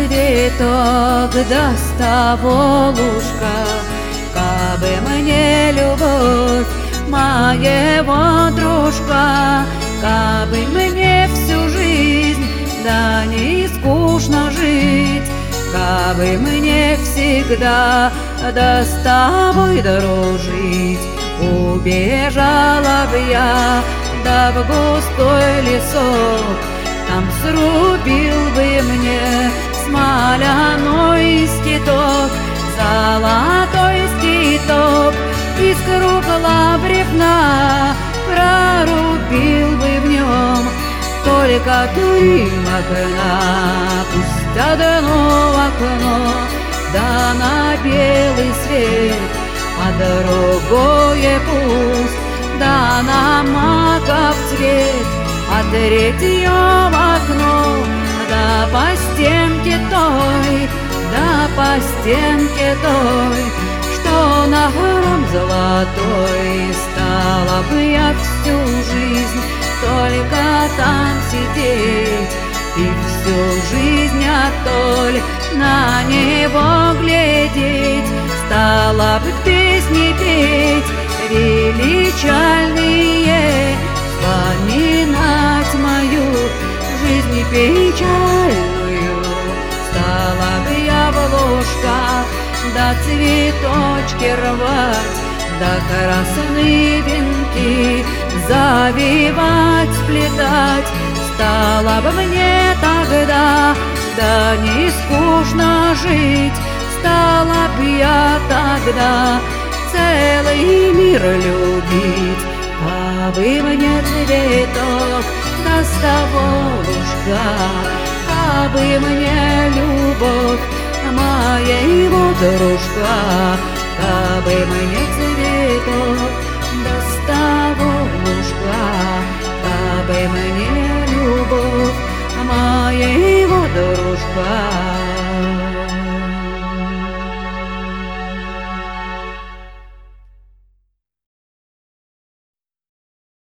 цветок да с того лужка, кабы мне любовь моего дружка, кабы мне всю жизнь да не скучно жить, кабы мне всегда да с тобой дружить. Убежала б я да в густой лесок, там срубил бы мне смоляной скиток, золотой скиток, из кругла бревна прорубил бы в нем только дым окна. Пусть одно окно да на белый свет, а другое пусть да на маков цвет, а третье окно да по стенке той, да по стенке той, что на гром золотой. Стала бы я всю жизнь только там сидеть, и всю жизнь отоль на него глядеть. Стала бы песни петь величальные, вспоминать мою жизнь печальную. Стала бы я в ложках да цветочки рвать, да красные венки завивать, сплетать. Стало бы мне тогда да не скучно жить, стала б я тогда целый мир любить. Кабы мне цветок да с того лужка, кабы мне любовь моего дружка, кабы мне цветок да с того лужка, кабы мне любовь моего дружка.